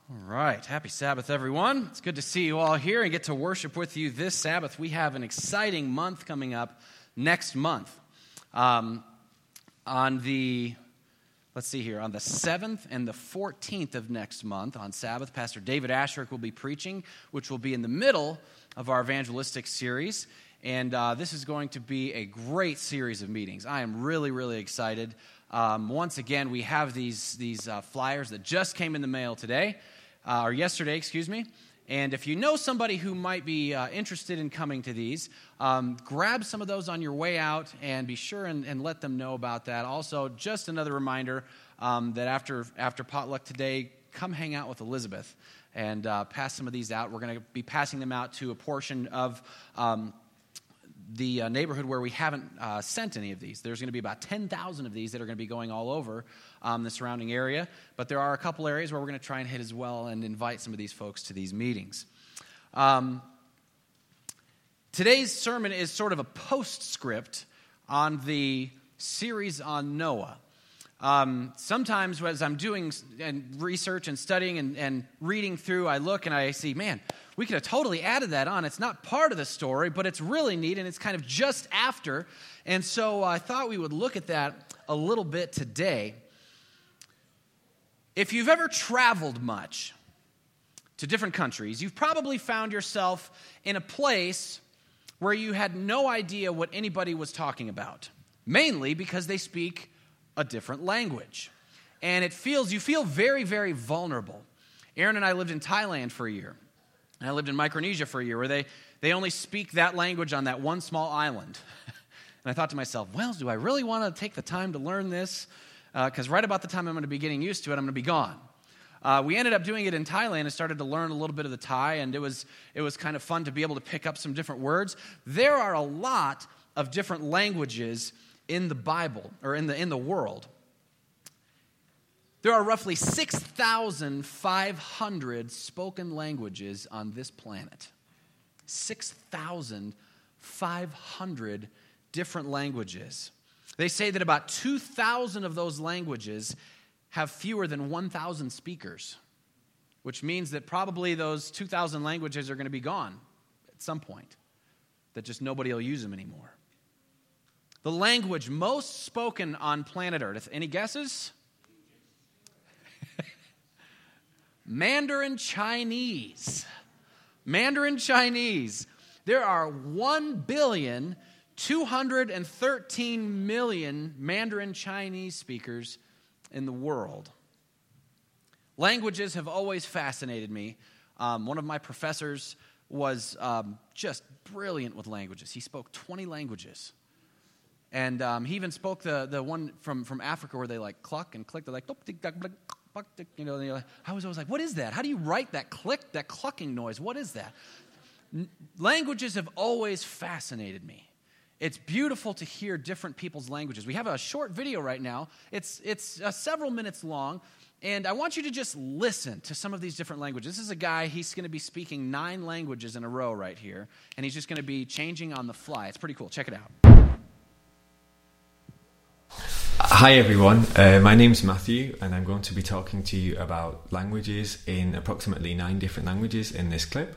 All right. Happy Sabbath, everyone. It's good to see you all here and get to worship with you this Sabbath. We have an exciting month coming up next month. On the 7th and the 14th of next month, on Sabbath, Pastor David Asherick will be preaching, which will be in the middle of our evangelistic series. And this is going to be a great series of meetings. I am really, really excited. Once again, we have these flyers that just came in the mail today. Or yesterday, excuse me. And if you know somebody who might be interested in coming to these, grab some of those on your way out and be sure and let them know about that. Also, just another reminder that after potluck today, come hang out with Elizabeth and pass some of these out. We're going to be passing them out to a portion of the neighborhood where we haven't sent any of these. There's going to be about 10,000 of these that are going to be going all over the surrounding area. But there are a couple areas where we're going to try and hit as well and invite some of these folks to these meetings. Today's sermon is sort of a postscript on the series on Noah. Sometimes as I'm doing research and studying and reading through, I look and I see, man, we could have totally added that on. It's not part of the story, but it's really neat, and it's kind of just after. And so I thought we would look at that a little bit today. If you've ever traveled much to different countries, you've probably found yourself in a place where you had no idea what anybody was talking about, mainly because they speak a different language. And you feel very, very vulnerable. Aaron and I lived in Thailand for a year. And I lived in Micronesia for a year where they only speak that language on that one small island. And I thought to myself, well, do I really want to take the time to learn this? Because right about the time I'm going to be getting used to it, I'm going to be gone. We ended up doing it in Thailand and started to learn a little bit of the Thai, and it was kind of fun to be able to pick up some different words. There are a lot of different languages in the Bible, or in the world. There are roughly 6,500 spoken languages on this planet. 6,500 different languages. They say that about 2,000 of those languages have fewer than 1,000 speakers, which means that probably those 2,000 languages are going to be gone at some point, that just nobody will use them anymore. The language most spoken on planet Earth, any guesses? Mandarin Chinese. Mandarin Chinese. There are 1,213,000,000 Mandarin Chinese speakers in the world. Languages have always fascinated me. One of my professors was just brilliant with languages. He spoke 20 languages. And he even spoke the one from Africa where they like cluck and click. They're like, you know, I was always like, what is that? How do you write that click, that clucking noise? What is that? Languages have always fascinated me. It's beautiful to hear different people's languages. We have a short video right now. It's several minutes long, and I want you to just listen to some of these different languages. This is a guy, he's going to be speaking 9 languages in a row right here, and he's just going to be changing on the fly. It's pretty cool. Check it out. Hi everyone, my name's Matthew and I'm going to be talking to you about languages in approximately 9 different languages in this clip.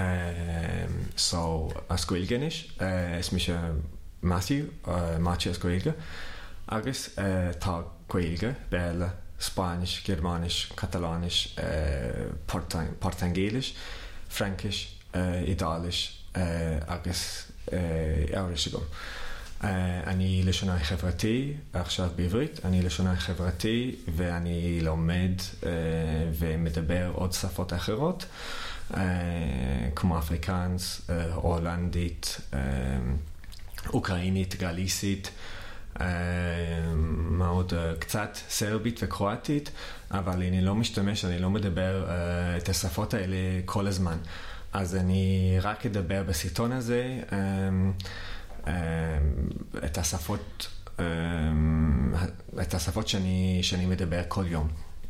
So, ascoilganish, esmisha Matthew, Machi ascoilga, agus tá coilga, bella, Spanish, Germanish, Catalanish, Portangalish, Frankish, Idalish, agus Irishigum. אני לשונאי חברתי, עכשיו בעברית, אני לשונאי חברתי ואני לומד ומדבר עוד שפות אחרות, כמו אפריקאנס, הולנדית, אוקראינית, גליסית, מאוד קצת סרבית וקרואטית, אבל אני לא משתמש, אני לא מדבר את השפות האלה כל הזמן. אז אני רק אדבר בסרטון הזה, את השפות שאני מדבר כל יום.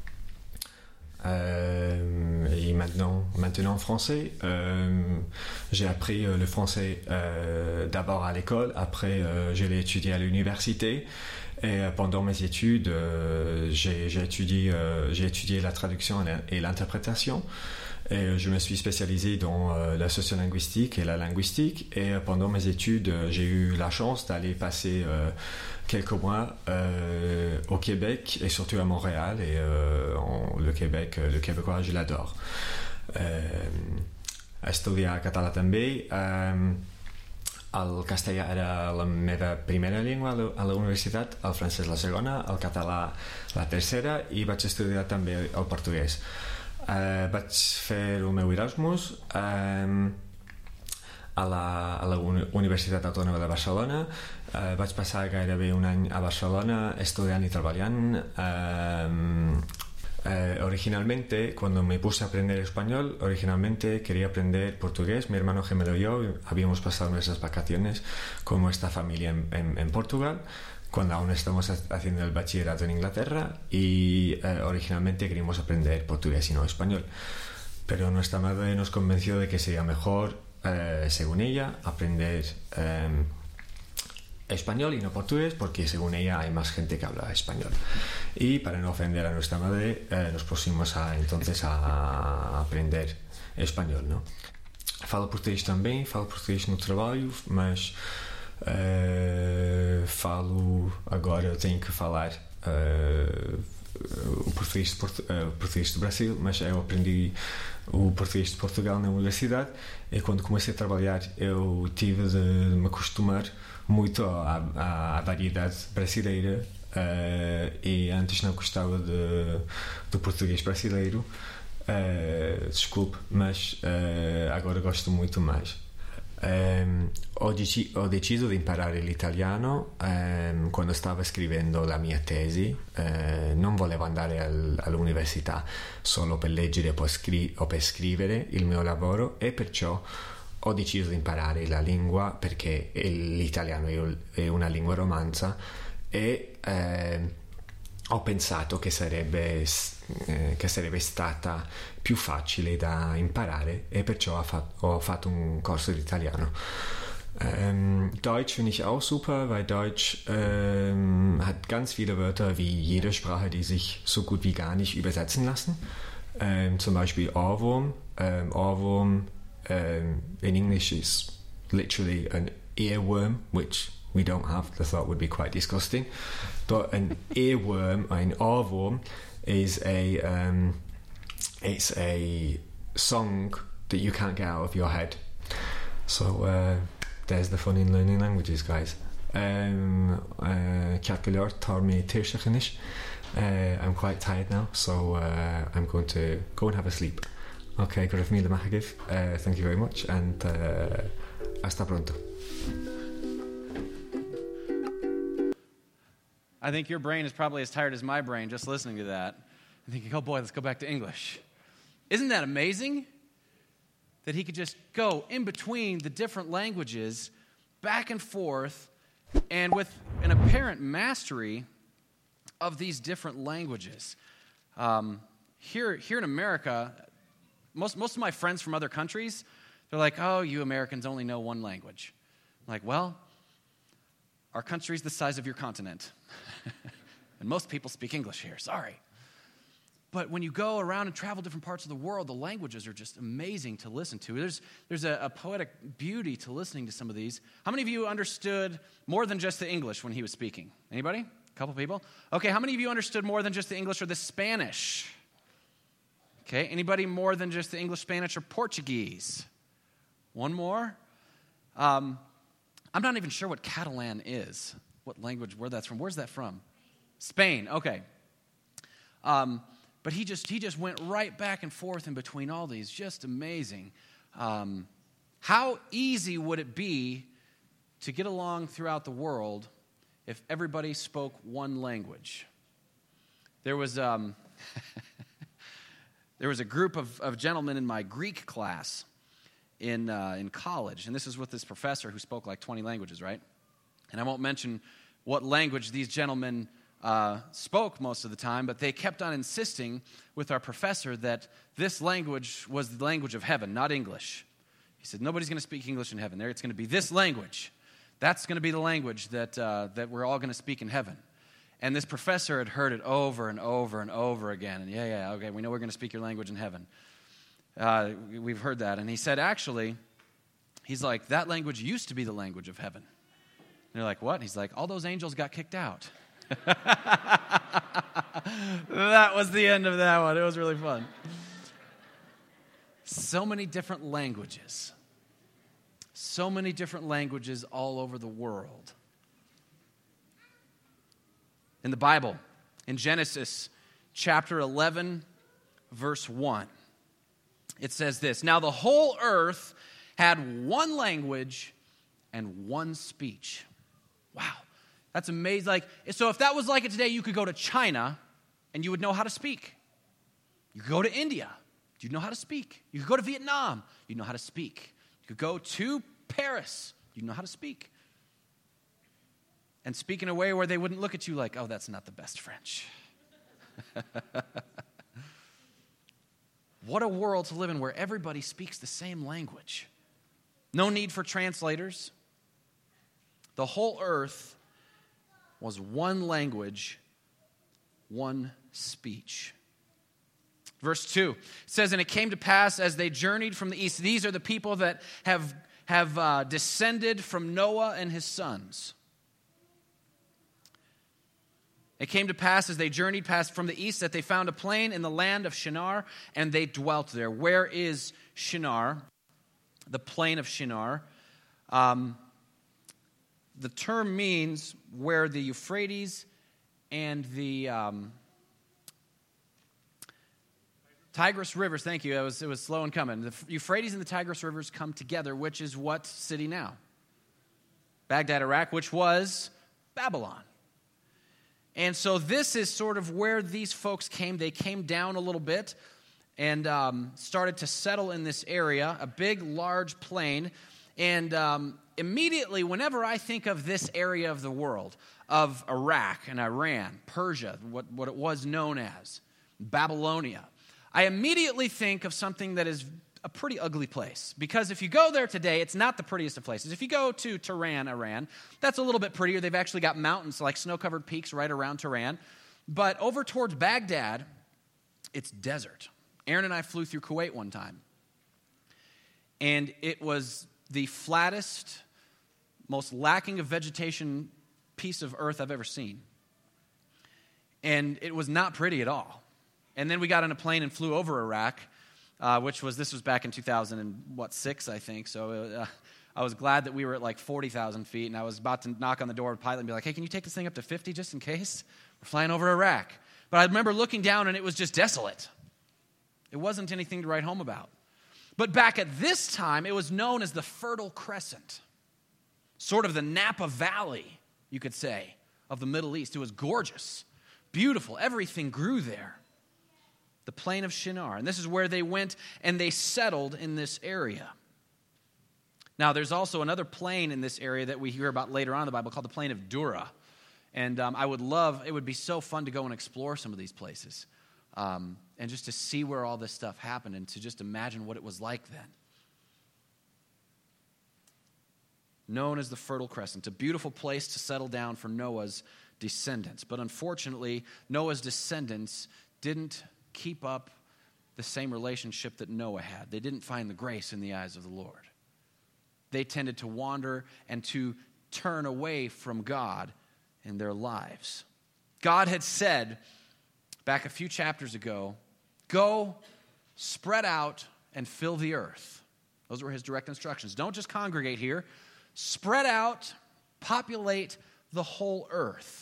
Et maintenant en français, j'ai appris le français d'abord à l'école, après je l'ai étudié à l'université Et pendant mes études, j'ai étudié la traduction et l'interprétation. Et je me suis spécialisé dans la sociolinguistique et la linguistique. Et pendant mes études, j'ai eu la chance d'aller passer quelques mois au Québec et surtout à Montréal. Et le Québécois, je l'adore. Estudiar català també. El castellà era la meva primera llengua a la universitat, el francès la segona, el català la tercera i vaig estudiar també el portuguès. Vaig fer el meu Erasmus a la Universitat Autònoma de Barcelona. Vaig passar gairebé un any a Barcelona estudiant y treballant. Originalmente, cuando me puse a aprender español, originalmente quería aprender portugués. Mi hermano gemelo y yo habíamos pasado nuestras vacaciones con nuestra familia en Portugal, cuando aún estamos haciendo el bachillerato en Inglaterra, y originalmente queríamos aprender portugués y no español. Pero nuestra madre nos convenció de que sería mejor, según ella, aprender español y no portugués, porque según ella hay más gente que habla español. Y para no ofender a nuestra madre, nos pusimos entonces a aprender espanhol, não? Falo português também, falo português no trabalho, mas agora tenho que falar o português do Brasil, mas eu aprendi o português de Portugal na universidade, e quando comecei a trabalhar eu tive de me acostumar muito à variedade brasileira, e antes não gostava do português brasileiro, desculpe, mas agora gosto muito mais. Ho deciso di imparare l'italiano quando stavo scrivendo la mia tesi. Non volevo andare all'università solo per leggere o per scrivere il mio lavoro, e perciò ho deciso di imparare la lingua, perché l'italiano è una lingua romanza, e ho pensato che sarebbe stata più facile da imparare, e perciò ho fatto un corso di italiano. Deutsch finde ich auch super, weil Deutsch hat ganz viele Wörter wie jede Sprache, die sich so gut wie gar nicht übersetzen lassen. Zum Beispiel Ohrwurm. Ohrwurm in English is literally an earworm, which we don't have. The thought would be quite disgusting. But an earworm, ein Ohrwurm, is it's a song that you can't get out of your head. So there's the fun in learning languages, guys. I'm quite tired now, so I'm going to go and have a sleep. Okay, Thank you very much, and hasta pronto. I think your brain is probably as tired as my brain just listening to that and thinking, oh boy, let's go back to English. Isn't that amazing? That he could just go in between the different languages, back and forth, and with an apparent mastery of these different languages. Here in America, most of my friends from other countries, they're like, oh, you Americans only know one language. I'm like, well, our country's the size of your continent. And most people speak English here, sorry. But when you go around and travel different parts of the world, the languages are just amazing to listen to. There's a poetic beauty to listening to some of these. How many of you understood more than just the English when he was speaking? Anybody? A couple people? Okay, how many of you understood more than just the English or the Spanish? Okay, anybody more than just the English, Spanish, or Portuguese? One more? I'm not even sure what Catalan is. What language, where that's from. Where's that from? Spain, okay. But he just went right back and forth in between all these. Just amazing. How easy would it be to get along throughout the world if everybody spoke one language? There was a group of gentlemen in my Greek class in college, and this is with this professor who spoke like 20 languages, right? And I won't mention what language these gentlemen spoke most of the time, but they kept on insisting with our professor that this language was the language of heaven, not English. He said, nobody's going to speak English in heaven. It's going to be this language. That's going to be the language that we're all going to speak in heaven. And this professor had heard it over and over and over again. And okay, we know we're going to speak your language in heaven. We've heard that. And he said, actually, he's like, that language used to be the language of heaven. And they're like, what? He's like, all those angels got kicked out. That was the end of that one. It was really fun. So many different languages. So many different languages all over the world. In the Bible, in Genesis chapter 11, verse 1, it says this, now the whole earth had one language and one speech. Wow, that's amazing. Like, so if that was like it today, you could go to China and you would know how to speak. You could go to India, you'd know how to speak. You could go to Vietnam, you'd know how to speak. You could go to Paris, you'd know how to speak. And speak in a way where they wouldn't look at you like, oh, that's not the best French. What a world to live in where everybody speaks the same language. No need for translators. The whole earth was one language, one speech. Verse 2 says, and it came to pass as they journeyed from the east. These are the people that have descended from Noah and his sons. It came to pass as they journeyed past from the east that they found a plain in the land of Shinar, and they dwelt there. Where is Shinar? The plain of Shinar. The term means where the Euphrates and the Tigris rivers, thank you, it was slow in coming. The Euphrates and the Tigris rivers come together, which is what city now? Baghdad, Iraq, which was Babylon. And so this is sort of where these folks came. They came down a little bit and started to settle in this area, a big, large plain. And immediately, whenever I think of this area of the world, of Iraq and Iran, Persia, what it was known as, Babylonia, I immediately think of something that is a pretty ugly place. Because if you go there today, it's not the prettiest of places. If you go to Tehran, Iran, that's a little bit prettier. They've actually got mountains, like snow-covered peaks right around Tehran. But over towards Baghdad, it's desert. Aaron and I flew through Kuwait one time. And it was the flattest, most lacking of vegetation piece of earth I've ever seen. And it was not pretty at all. And then we got on a plane and flew over Iraq, this was back in 2006, I think. So I was glad that we were at like 40,000 feet, and I was about to knock on the door of the pilot and be like, hey, can you take this thing up to 50 just in case? We're flying over Iraq. But I remember looking down, and it was just desolate. It wasn't anything to write home about. But back at this time, it was known as the Fertile Crescent, sort of the Napa Valley, you could say, of the Middle East. It was gorgeous, beautiful. Everything grew there. The plain of Shinar. And this is where they went and they settled in this area. Now, there's also another plain in this area that we hear about later on in the Bible called the plain of Dura. And it would be so fun to go and explore some of these places and just to see where all this stuff happened and to just imagine what it was like then. Known as the Fertile Crescent, a beautiful place to settle down for Noah's descendants. But unfortunately, Noah's descendants didn't keep up the same relationship that Noah had. They didn't find the grace in the eyes of the Lord. They tended to wander and to turn away from God in their lives. God had said back a few chapters ago, go, spread out, and fill the earth. Those were his direct instructions. Don't just congregate here. Spread out, populate the whole earth.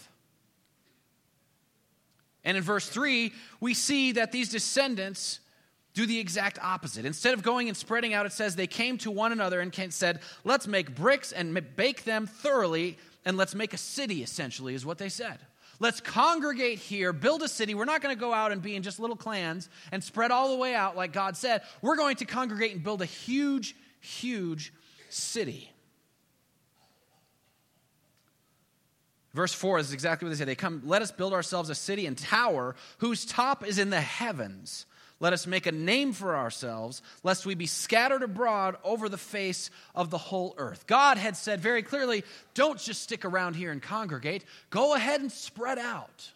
And in verse 3, we see that these descendants do the exact opposite. Instead of going and spreading out, it says they came to one another and said, let's make bricks and bake them thoroughly, and let's make a city, essentially, is what they said. Let's congregate here, build a city. We're not going to go out and be in just little clans and spread all the way out like God said. We're going to congregate and build a huge, huge city. Verse 4 is exactly what they say. They come, let us build ourselves a city and tower whose top is in the heavens. Let us make a name for ourselves, lest we be scattered abroad over the face of the whole earth. God had said very clearly, don't just stick around here and congregate. Go ahead and spread out.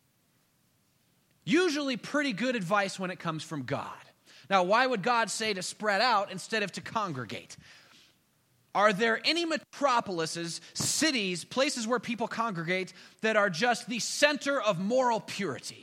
Usually pretty good advice when it comes from God. Now, why would God say to spread out instead of to congregate? Are there any metropolises, cities, places where people congregate that are just the center of moral purity?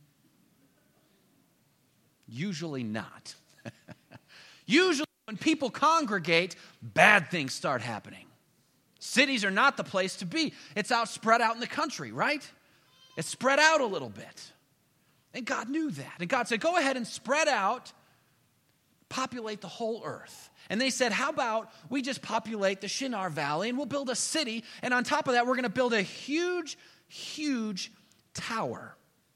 Usually not. Usually when people congregate, bad things start happening. Cities are not the place to be. It's spread out in the country, right? It's spread out a little bit. And God knew that. And God said, go ahead and spread out, populate the whole earth. And they said, how about we just populate the Shinar Valley and we'll build a city, and on top of that, we're going to build a huge, huge tower.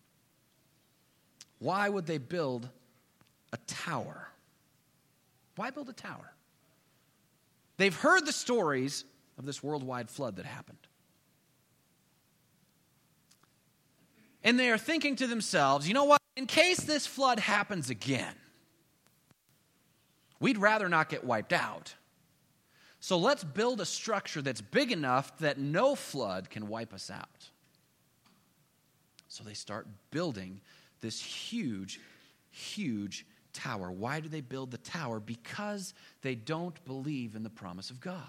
Why would they build a tower? Why build a tower? They've heard the stories of this worldwide flood that happened. And they are thinking to themselves, you know what? In case this flood happens again, we'd rather not get wiped out. So let's build a structure that's big enough that no flood can wipe us out. So they start building this huge, huge tower. Why do they build the tower? Because they don't believe in the promise of God.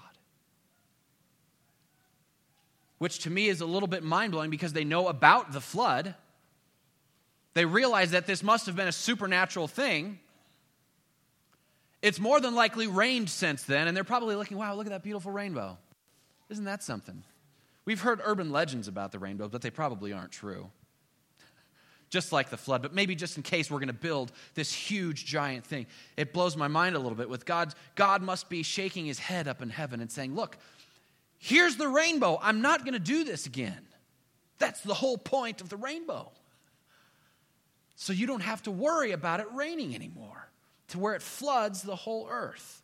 Which to me is a little bit mind-blowing because they know about the flood. They realize that this must have been a supernatural thing. It's more than likely rained since then, and they're probably looking, wow, look at that beautiful rainbow. Isn't that something? We've heard urban legends about the rainbow, but they probably aren't true. Just like the flood, but maybe just in case we're going to build this huge, giant thing. It blows my mind a little bit with God. God must be shaking his head up in heaven and saying, look, here's the rainbow. I'm not going to do this again. That's the whole point of the rainbow. So you don't have to worry about it raining anymore, to where it floods the whole earth.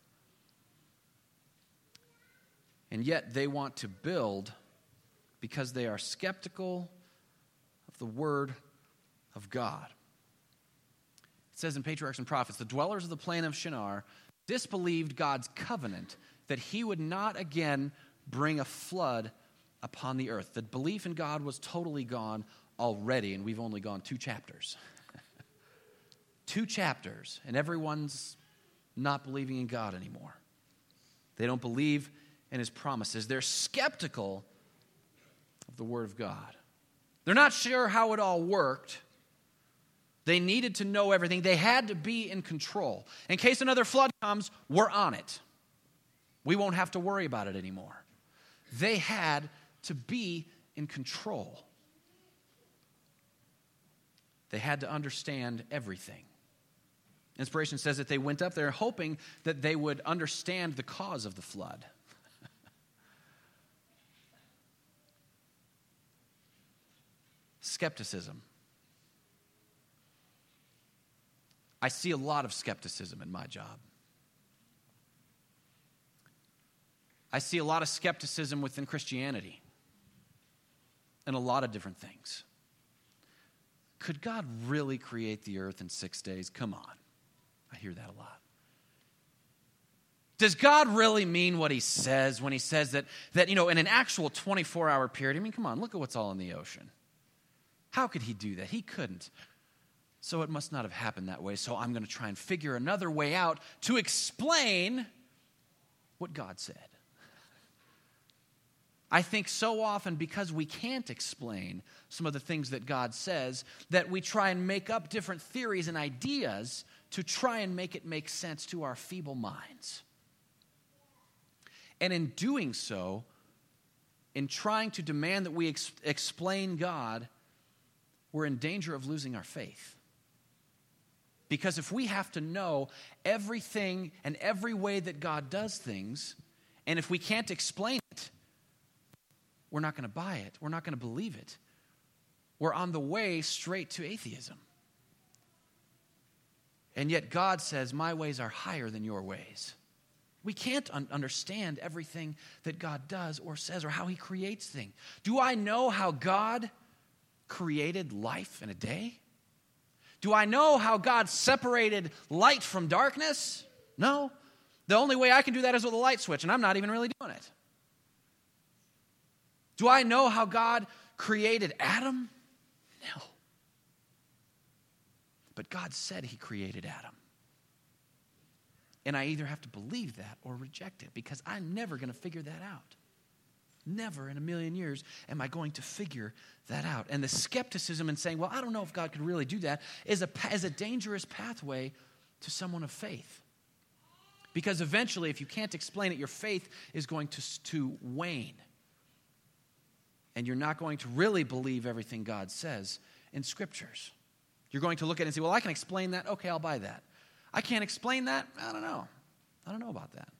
And yet they want to build because they are skeptical of the word of God. It says in Patriarchs and Prophets, the dwellers of the plain of Shinar disbelieved God's covenant that he would not again bring a flood upon the earth. The belief in God was totally gone already, and we've only gone 2 chapters. 2 chapters, and everyone's not believing in God anymore. They don't believe in his promises. They're skeptical of the word of God. They're not sure how it all worked. They needed to know everything. They had to be in control. In case another flood comes, we're on it. We won't have to worry about it anymore. They had to be in control. They had to understand everything. Inspiration says that they went up there hoping that they would understand the cause of the flood. Skepticism. I see a lot of skepticism in my job. I see a lot of skepticism within Christianity and a lot of different things. Could God really create the earth in 6 days? Come on. I hear that a lot. Does God really mean what he says when he says that in an actual 24-hour period? I mean, come on, look at what's all in the ocean. How could he do that? He couldn't. So it must not have happened that way. So I'm going to try and figure another way out to explain what God said. I think so often because we can't explain some of the things that God says that we try and make up different theories and ideas to try and make it make sense to our feeble minds. And in doing so, in trying to demand that we explain God, we're in danger of losing our faith. Because if we have to know everything and every way that God does things, and if we can't explain it, we're not going to buy it. We're not going to believe it. We're on the way straight to atheism. And yet God says, my ways are higher than your ways. We can't understand everything that God does or says or how he creates things. Do I know how God created life in a day? Do I know how God separated light from darkness? No. The only way I can do that is with a light switch, and I'm not even really doing it. Do I know how God created Adam? No. But God said he created Adam. And I either have to believe that or reject it, because I'm never going to figure that out. Never in a million years am I going to figure that out. And the skepticism and saying, well, I don't know if God could really do that, is a dangerous pathway to someone of faith. Because eventually, if you can't explain it, your faith is going to wane. And you're not going to really believe everything God says in Scriptures. You're going to look at it and say, well, I can explain that. Okay, I'll buy that. I can't explain that. I don't know. I don't know about that.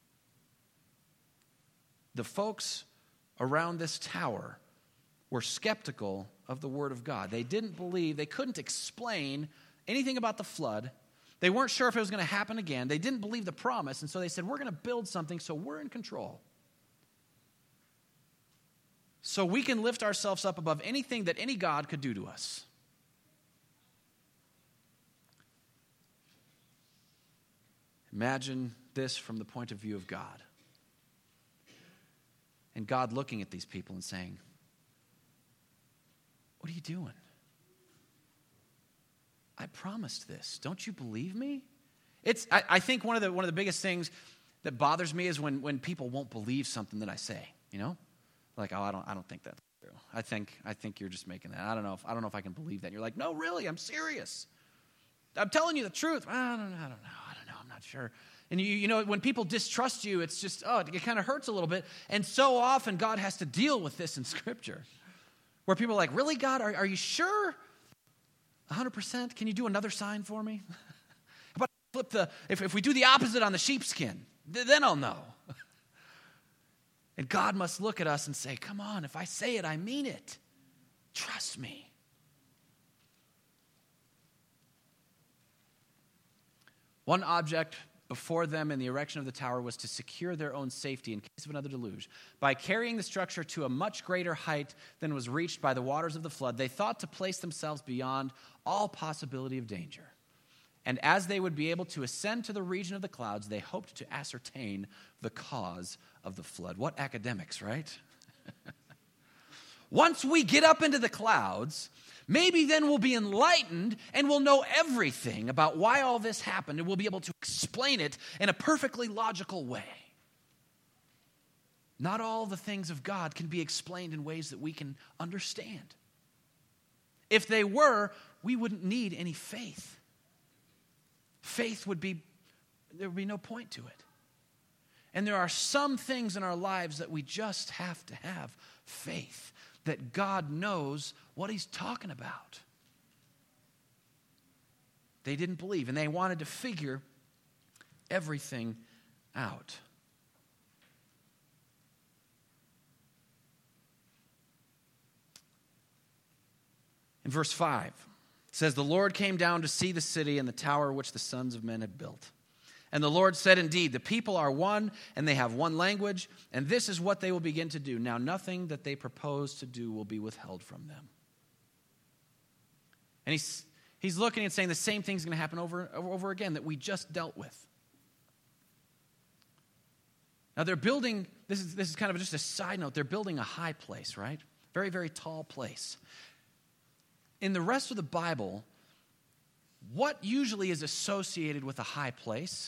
The folks around this tower were skeptical of the Word of God. They didn't believe, they couldn't explain anything about the flood. They weren't sure if it was going to happen again. They didn't believe the promise, and so they said, we're going to build something so we're in control. So we can lift ourselves up above anything that any God could do to us. Imagine this from the point of view of God. And God looking at these people and saying, what are you doing? I promised this. Don't you believe me? I think one of the biggest things that bothers me is when people won't believe something that I say, you know? Like, oh, I don't think that's true. I think you're just making that. I don't know if I can believe that. And you're like, no, really, I'm serious. I'm telling you the truth. I don't know. I'm not sure. And you know, when people distrust you, it's just, it kind of hurts a little bit. And so often God has to deal with this in Scripture. Where people are like, really, God, are you sure? 100%? Can you do another sign for me? How about if we do the opposite on the sheepskin, then I'll know. And God must look at us and say, come on, if I say it, I mean it. Trust me. One object before them in the erection of the tower was to secure their own safety in case of another deluge. By carrying the structure to a much greater height than was reached by the waters of the flood, they thought to place themselves beyond all possibility of danger. And as they would be able to ascend to the region of the clouds, they hoped to ascertain the cause of the flood. What academics, right? Once we get up into the clouds, maybe then we'll be enlightened and we'll know everything about why all this happened, and we'll be able to explain it in a perfectly logical way. Not all the things of God can be explained in ways that we can understand. If they were, we wouldn't need any faith. Faith there would be no point to it. And there are some things in our lives that we just have to have faith that God knows what he's talking about. They didn't believe, and they wanted to figure everything out. In verse 5, it says, the Lord came down to see the city and the tower which the sons of men had built. And the Lord said, indeed, the people are one, and they have one language, and this is what they will begin to do. Now nothing that they propose to do will be withheld from them. And he's looking and saying the same thing's going to happen over again that we just dealt with. Now they're building, this is kind of just a side note, they're building a high place, right? Very, very tall place. In the rest of the Bible, what usually is associated with a high place?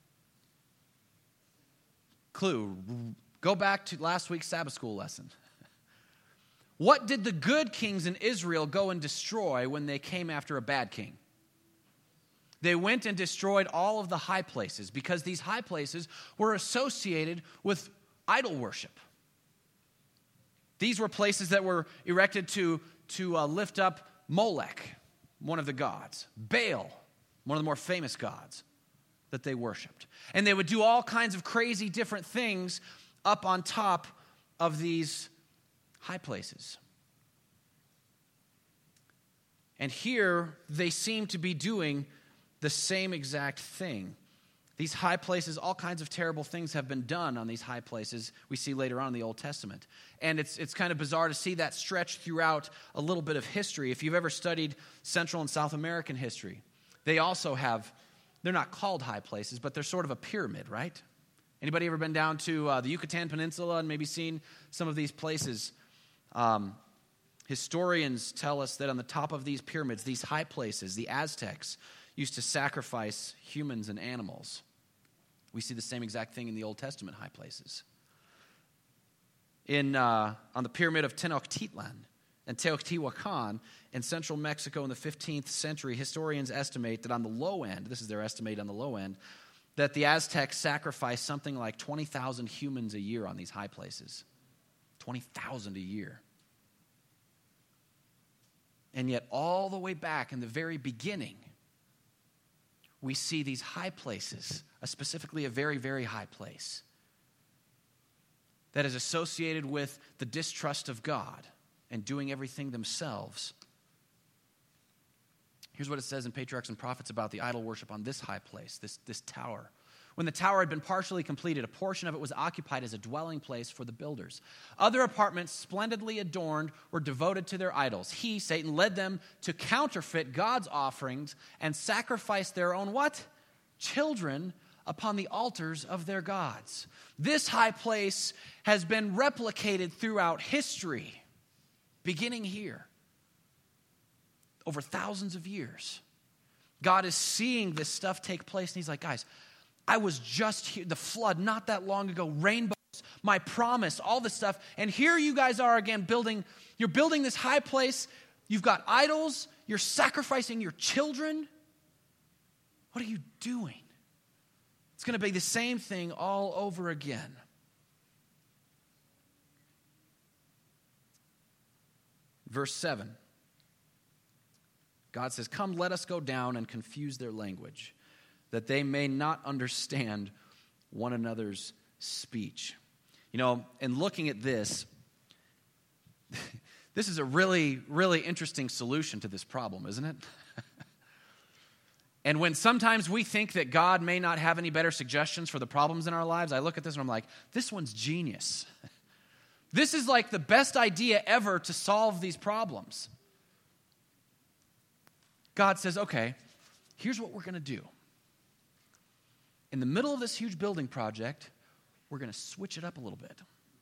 Clue, go back to last week's Sabbath school lesson. What did the good kings in Israel go and destroy when they came after a bad king? They went and destroyed all of the high places because these high places were associated with idol worship. These were places that were erected to lift up Molech, one of the gods, Baal, one of the more famous gods that they worshipped. And they would do all kinds of crazy different things up on top of these high places. And here they seem to be doing the same exact thing. These high places, all kinds of terrible things have been done on these high places we see later on in the Old Testament. And it's kind of bizarre to see that stretch throughout a little bit of history. If you've ever studied Central and South American history, they also have, they're not called high places, but they're sort of a pyramid, right? Anybody ever been down to the Yucatan Peninsula and maybe seen some of these places? Historians tell us that on the top of these pyramids, these high places, the Aztecs used to sacrifice humans and animals. We see the same exact thing in the Old Testament high places. On the pyramid of Tenochtitlan and Teotihuacan in central Mexico in the 15th century, historians estimate that on the low end, this is their estimate on the low end, that the Aztecs sacrificed something like 20,000 humans a year on these high places. 20,000 a year. And yet all the way back in the very beginning, we see these high places, specifically a very, very high place, that is associated with the distrust of God and doing everything themselves. Here's what it says in Patriarchs and Prophets about the idol worship on this high place, this tower. When the tower had been partially completed, a portion of it was occupied as a dwelling place for the builders. Other apartments, splendidly adorned, were devoted to their idols. He, Satan, led them to counterfeit God's offerings and sacrifice their own what? Children upon the altars of their gods. This high place has been replicated throughout history, beginning here, over thousands of years. God is seeing this stuff take place, and he's like, guys, I was just here, the flood not that long ago, rainbows, my promise, all this stuff. And here you guys are again you're building this high place. You've got idols. You're sacrificing your children. What are you doing? It's going to be the same thing all over again. Verse 7. God says, come, let us go down and confuse their language, that they may not understand one another's speech. You know, in looking at this, this is a really, really interesting solution to this problem, isn't it? And when sometimes we think that God may not have any better suggestions for the problems in our lives, I look at this and I'm like, this one's genius. This is like the best idea ever to solve these problems. God says, okay, here's what we're going to do. In the middle of this huge building project, we're going to switch it up a little bit.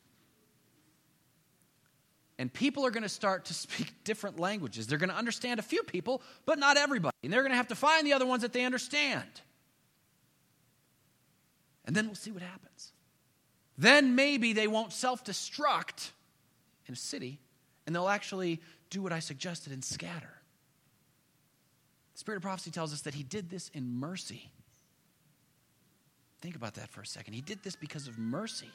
And people are going to start to speak different languages. They're going to understand a few people, but not everybody. And they're going to have to find the other ones that they understand. And then we'll see what happens. Then maybe they won't self-destruct in a city, and they'll actually do what I suggested and scatter. The Spirit of Prophecy tells us that he did this in mercy. Think about that for a second. He did this because of mercy.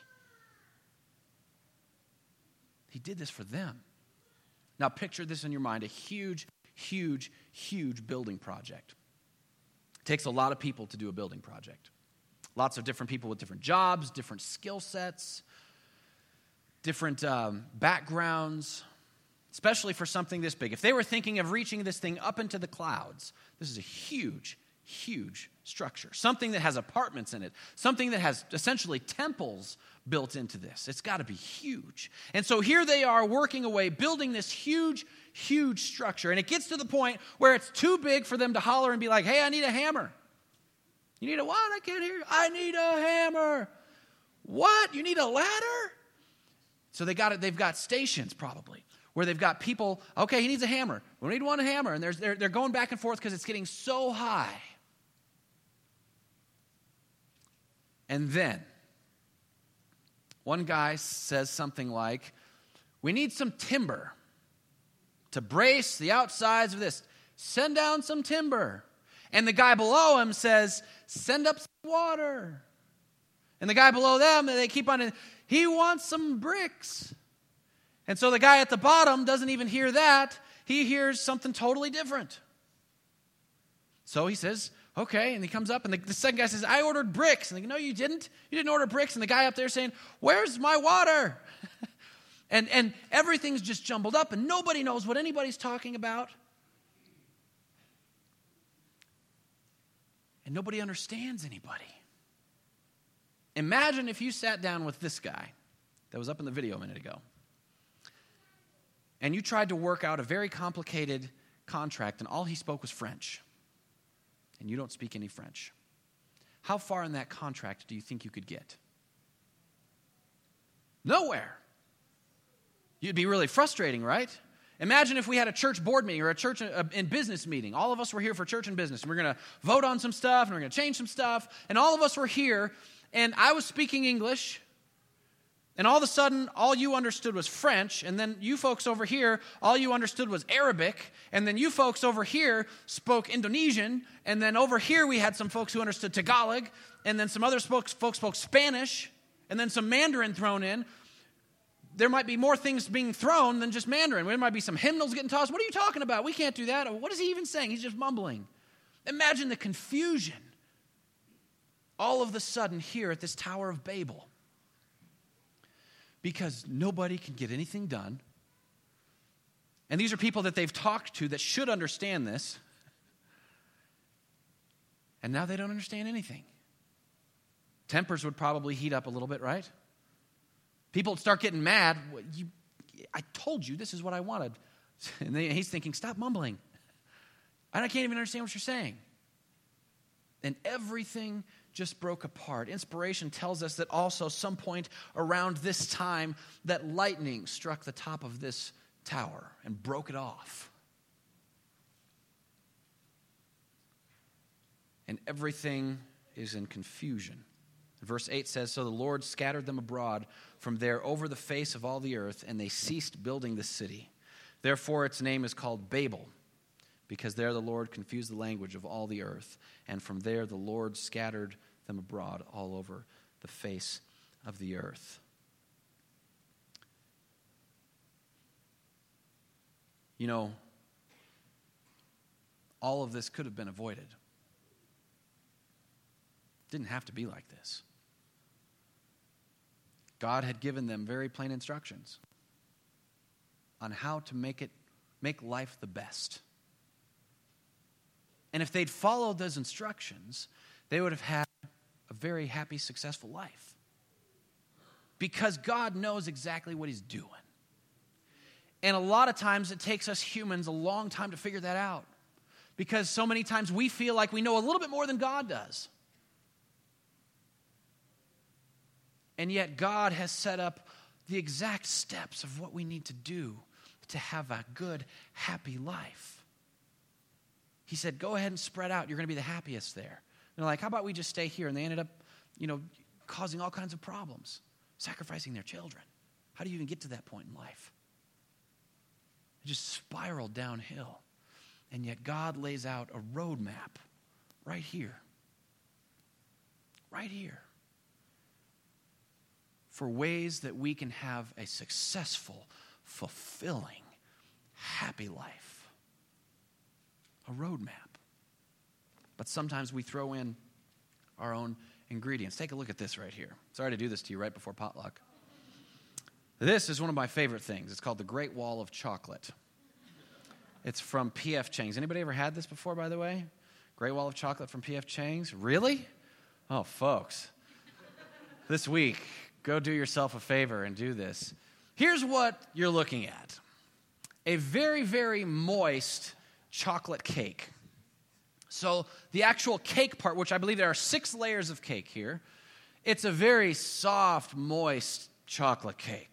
He did this for them. Now picture this in your mind, a huge, huge, huge building project. It takes a lot of people to do a building project. Lots of different people with different jobs, different skill sets, different backgrounds, especially for something this big. If they were thinking of reaching this thing up into the clouds, this is a huge, huge structure. Something that has apartments in it. Something that has essentially temples built into this. It's got to be huge. And so here they are working away, building this huge, huge structure. And it gets to the point where it's too big for them to holler and be like, hey, I need a hammer. You need a what? I can't hear you. I need a hammer. What? You need a ladder? So they've got stations probably where they've got people, okay, he needs a hammer. We need one hammer. And they're going back and forth because it's getting so high. And then one guy says something like, we need some timber to brace the outsides of this. Send down some timber. And the guy below him says, send up some water. And the guy below them, they keep on, he wants some bricks. And so the guy at the bottom doesn't even hear that. He hears something totally different. So he says, okay, and he comes up, and the second guy says, I ordered bricks. And they go, no, you didn't. You didn't order bricks. And the guy up there saying, where's my water? and everything's just jumbled up, and nobody knows what anybody's talking about. And nobody understands anybody. Imagine if you sat down with this guy that was up in the video a minute ago, and you tried to work out a very complicated contract, and all he spoke was French, and you don't speak any French. How far in that contract do you think you could get? Nowhere. You'd be really frustrating, right? Imagine if we had a church board meeting or a church and business meeting. All of us were here for church and business. And we're going to vote on some stuff, and we're going to change some stuff. And all of us were here, and I was speaking English. And all of a sudden, all you understood was French. And then you folks over here, all you understood was Arabic. And then you folks over here spoke Indonesian. And then over here, we had some folks who understood Tagalog. And then some other folks spoke Spanish. And then some Mandarin thrown in. There might be more things being thrown than just Mandarin. There might be some hymnals getting tossed. What are you talking about? We can't do that. What is he even saying? He's just mumbling. Imagine the confusion all of a sudden here at this Tower of Babel. Because nobody can get anything done. And these are people that they've talked to that should understand this. And now they don't understand anything. Tempers would probably heat up a little bit, right? People would start getting mad. I told you this is what I wanted. And he's thinking, stop mumbling. And I can't even understand what you're saying. And everything just broke apart. Inspiration tells us that also some point around this time that lightning struck the top of this tower and broke it off. And everything is in confusion. Verse 8 says, so the Lord scattered them abroad from there over the face of all the earth, and they ceased building the city. Therefore its name is called Babel, because there the Lord confused the language of all the earth, and from there the Lord scattered them abroad all over the face of the earth. You know, all of this could have been avoided. It didn't have to be like this. God had given them very plain instructions on how to make life the best. And if they'd followed those instructions, they would have had a very happy, successful life. Because God knows exactly what he's doing. And a lot of times it takes us humans a long time to figure that out. Because so many times we feel like we know a little bit more than God does. And yet God has set up the exact steps of what we need to do to have a good, happy life. He said, go ahead and spread out. You're going to be the happiest there. And they're like, how about we just stay here? And they ended up, causing all kinds of problems, sacrificing their children. How do you even get to that point in life? It just spiraled downhill. And yet God lays out a roadmap right here. Right here. For ways that we can have a successful, fulfilling, happy life. A roadmap. But sometimes we throw in our own ingredients. Take a look at this right here. Sorry to do this to you right before potluck. This is one of my favorite things. It's called the Great Wall of Chocolate. It's from P.F. Chang's. Anybody ever had this before, by the way? Great Wall of Chocolate from P.F. Chang's? Really? Oh, folks. This week, go do yourself a favor and do this. Here's what you're looking at. A very, very moist chocolate cake. So the actual cake part, which I believe there are 6 layers of cake here, it's a very soft, moist chocolate cake.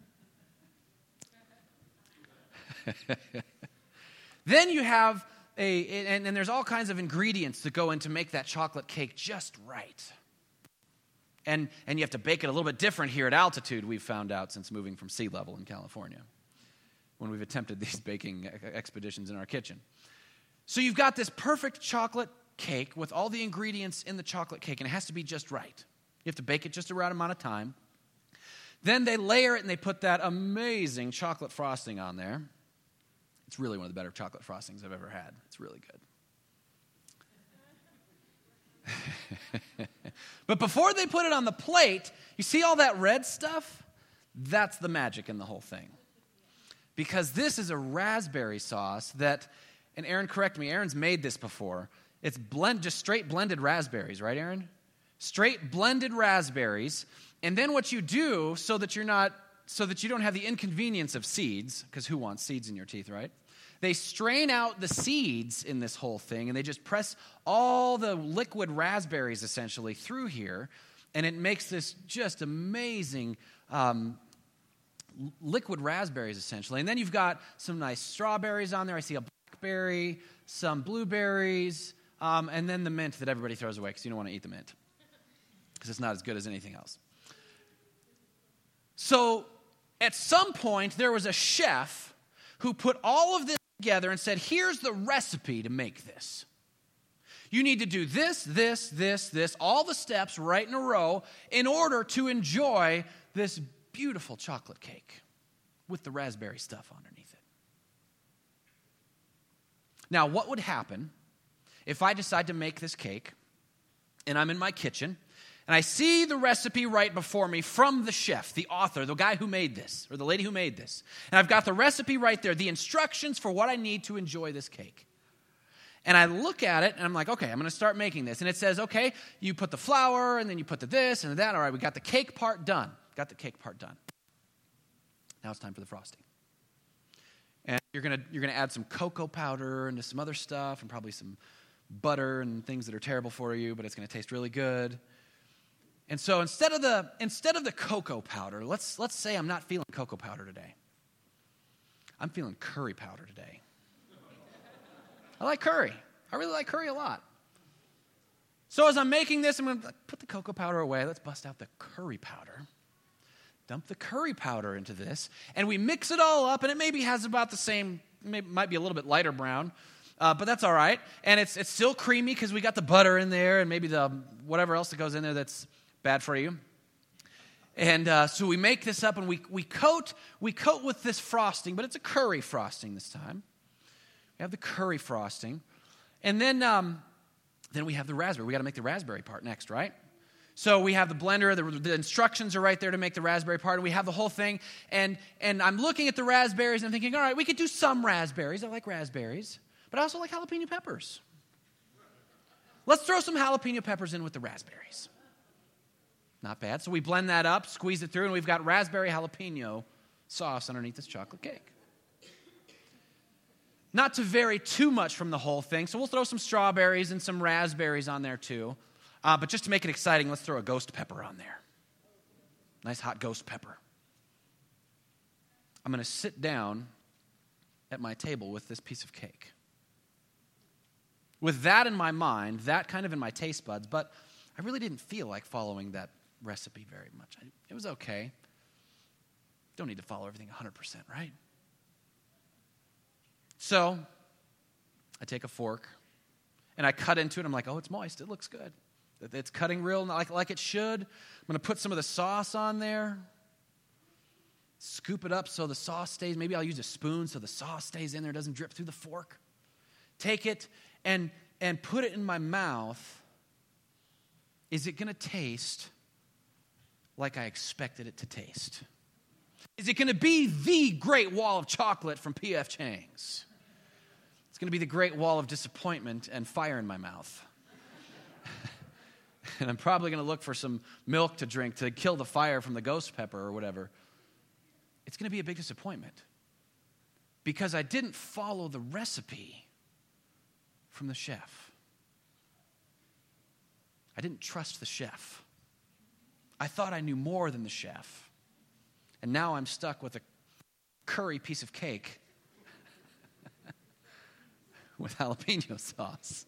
Then you have and there's all kinds of ingredients that go in to make that chocolate cake just right. And you have to bake it a little bit different here at altitude, we've found out since moving from sea level in California, when we've attempted these baking expeditions in our kitchen. So you've got this perfect chocolate cake with all the ingredients in the chocolate cake, and it has to be just right. You have to bake it just the right amount of time. Then they layer it, and they put that amazing chocolate frosting on there. It's really one of the better chocolate frostings I've ever had. It's really good. But before they put it on the plate, you see all that red stuff? That's the magic in the whole thing. Because this is a raspberry sauce that, and Aaron, correct me, Aaron's made this before. It's just straight blended raspberries, right, Aaron? straight blended raspberries. And then what you do so that you don't have the inconvenience of seeds, because who wants seeds in your teeth, right? They strain out the seeds in this whole thing, and they just press all the liquid raspberries essentially through here, and it makes this just amazing liquid raspberries essentially. And then you've got some nice strawberries on there. I see a blackberry, some blueberries, and then the mint that everybody throws away because you don't want to eat the mint because it's not as good as anything else. So at some point, there was a chef who put all of this together and said, here's the recipe to make this. You need to do this, all the steps right in a row in order to enjoy this beautiful chocolate cake with the raspberry stuff underneath it. Now, what would happen if I decide to make this cake and I'm in my kitchen and I see the recipe right before me from the chef, the author, the guy who made this, or the lady who made this. And I've got the recipe right there, the instructions for what I need to enjoy this cake. And I look at it, and I'm like, okay, I'm going to start making this. And it says, okay, you put the flour, and then you put the this and the that. All right, we got the cake part done. Got the cake part done. Now it's time for the frosting. And you're going to add some cocoa powder into some other stuff, and probably some butter and things that are terrible for you, but it's going to taste really good. And so instead of the cocoa powder, let's say I'm not feeling cocoa powder today. I'm feeling curry powder today. I like curry. I really like curry a lot. So as I'm making this, I'm going to put the cocoa powder away. Let's bust out the curry powder. Dump the curry powder into this, and we mix it all up, and it maybe has about the same, might be a little bit lighter brown, but that's all right. And it's still creamy because we got the butter in there and maybe the whatever else that goes in there that's bad for you. And so we make this up, and we coat with this frosting, but it's a curry frosting this time. We have the curry frosting. And then we have the raspberry. We got to make the raspberry part next, right? So we have the blender, the instructions are right there to make the raspberry part, and we have the whole thing. And I'm looking at the raspberries, and I'm thinking, all right, we could do some raspberries. I like raspberries, but I also like jalapeno peppers. Let's throw some jalapeno peppers in with the raspberries. Not bad. So we blend that up, squeeze it through, and we've got raspberry jalapeno sauce underneath this chocolate cake. Not to vary too much from the whole thing, so we'll throw some strawberries and some raspberries on there too. But just to make it exciting, let's throw a ghost pepper on there. Nice hot ghost pepper. I'm going to sit down at my table with this piece of cake. With that in my mind, that kind of in my taste buds, but I really didn't feel like following that recipe very much. It was okay. Don't need to follow everything 100%, right? So I take a fork and I cut into it. I'm like, oh, it's moist. It looks good. It's cutting real like it should. I'm going to put some of the sauce on there. Scoop it up so the sauce stays. Maybe I'll use a spoon so the sauce stays in there, doesn't drip through the fork. Take it and put it in my mouth. Is it going to taste like I expected it to taste? Is it going to be the Great Wall of Chocolate from P.F. Chang's? It's going to be the Great Wall of Disappointment and fire in my mouth. And I'm probably going to look for some milk to drink to kill the fire from the ghost pepper or whatever. It's going to be a big disappointment because I didn't follow the recipe from the chef. I didn't trust the chef. I thought I knew more than the chef. And now I'm stuck with a curry piece of cake with jalapeno sauce.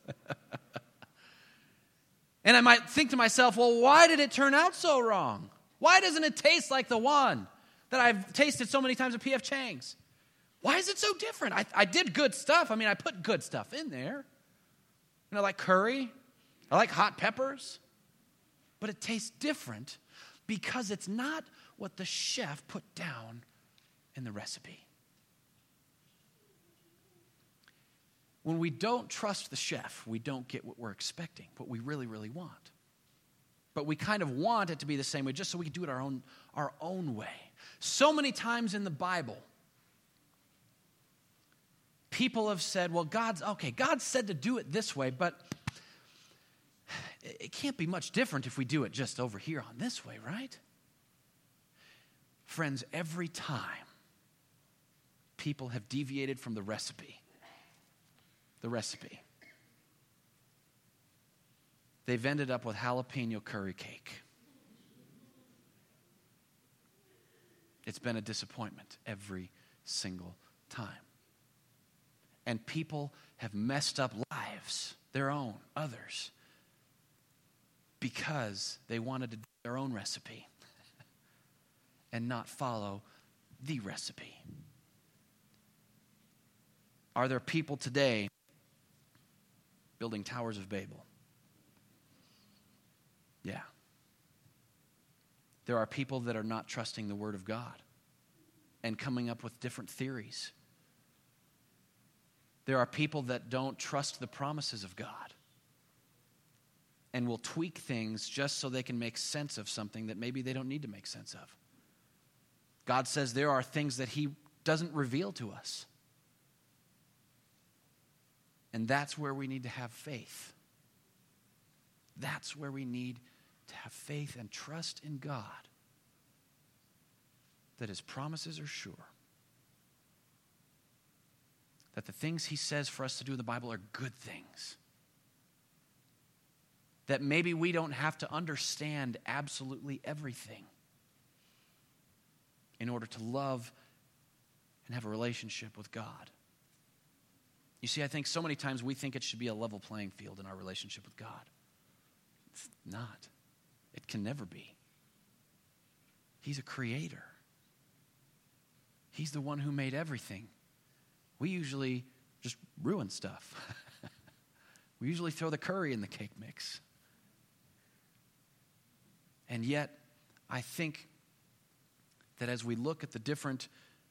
And I might think to myself, well, why did it turn out so wrong? Why doesn't it taste like the one that I've tasted so many times at P.F. Chang's? Why is it so different? I did good stuff. I mean, I put good stuff in there. And I like curry. I like hot peppers. But it tastes different because it's not what the chef put down in the recipe. When we don't trust the chef, we don't get what we're expecting, what we really, really want. But we kind of want it to be the same way just so we can do it our own way. So many times in the Bible, people have said, well, God said to do it this way, but can't be much different if we do it just over here on this way, right? Friends, every time people have deviated from the recipe, they've ended up with jalapeno curry cake. It's been a disappointment every single time. And people have messed up lives, their own, others, because they wanted to do their own recipe and not follow the recipe. Are there people today building towers of Babel? Yeah. There are people that are not trusting the Word of God and coming up with different theories. There are people that don't trust the promises of God and will tweak things just so they can make sense of something that maybe they don't need to make sense of. God says there are things that He doesn't reveal to us. And that's where we need to have faith. That's where we need to have faith and trust in God that His promises are sure. That the things He says for us to do in the Bible are good things. That maybe we don't have to understand absolutely everything in order to love and have a relationship with God. You see, I think so many times we think it should be a level playing field in our relationship with God. It's not. It can never be. He's a creator. He's the one who made everything. We usually just ruin stuff. We usually throw the curry in the cake mix. And yet, I think that as we look at the different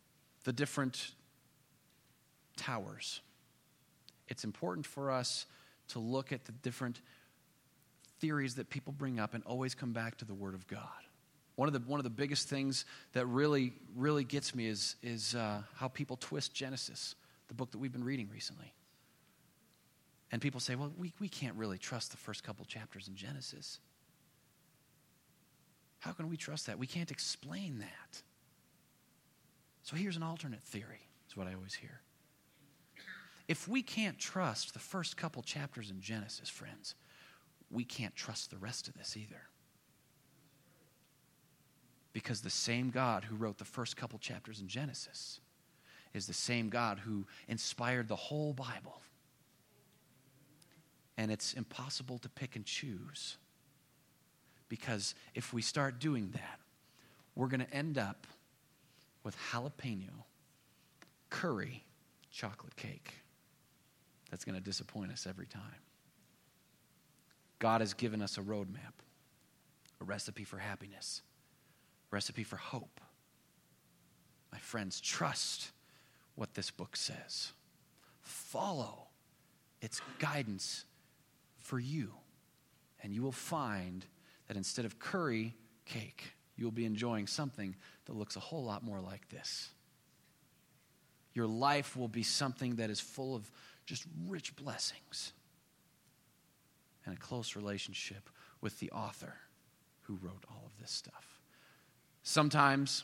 towers, it's important for us to look at the different theories that people bring up and always come back to the Word of God. One of the biggest things that really gets me is how people twist Genesis, the book that we've been reading recently. And people say, well, we can't really trust the first couple chapters in Genesis. How can we trust that? We can't explain that. So here's an alternate theory, is what I always hear. If we can't trust the first couple chapters in Genesis, friends, we can't trust the rest of this either. Because the same God who wrote the first couple chapters in Genesis is the same God who inspired the whole Bible. And it's impossible to pick and choose. Because if we start doing that, we're going to end up with jalapeno, curry, chocolate cake. That's going to disappoint us every time. God has given us a roadmap, a recipe for happiness, a recipe for hope. My friends, trust what this book says. Follow its guidance for you, and you will find that instead of curry cake, you'll be enjoying something that looks a whole lot more like this. Your life will be something that is full of just rich blessings and a close relationship with the author who wrote all of this stuff. Sometimes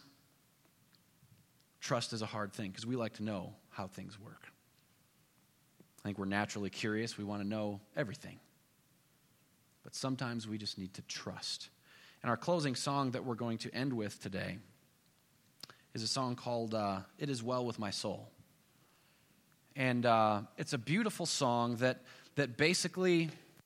trust is a hard thing because we like to know how things work. I think we're naturally curious. We want to know everything. But sometimes we just need to trust. And our closing song that we're going to end with today is a song called It Is Well With My Soul. And it's a beautiful song that basically,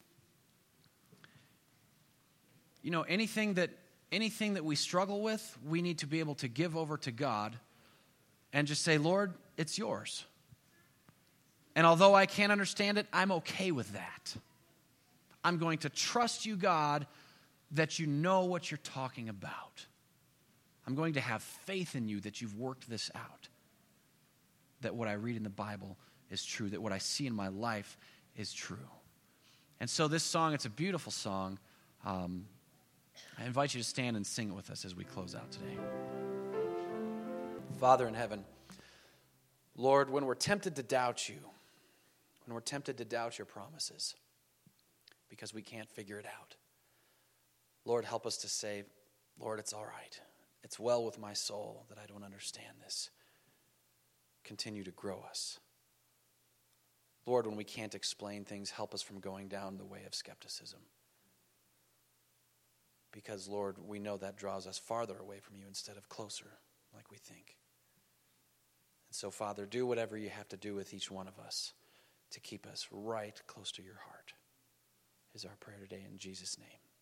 you know, anything that we struggle with, we need to be able to give over to God and just say, Lord, it's yours. And although I can't understand it, I'm okay with that. I'm going to trust you, God, that you know what you're talking about. I'm going to have faith in you that you've worked this out. That what I read in the Bible is true. That what I see in my life is true. And so this song, it's a beautiful song. I invite you to stand and sing it with us as we close out today. Father in heaven, Lord, when we're tempted to doubt you, when we're tempted to doubt your promises, because we can't figure it out, Lord, help us to say, Lord, it's all right. It's well with my soul that I don't understand this. Continue to grow us. Lord, when we can't explain things, help us from going down the way of skepticism. Because, Lord, we know that draws us farther away from you instead of closer, like we think. And so, Father, do whatever you have to do with each one of us to keep us right close to your heart, is our prayer today in Jesus' name.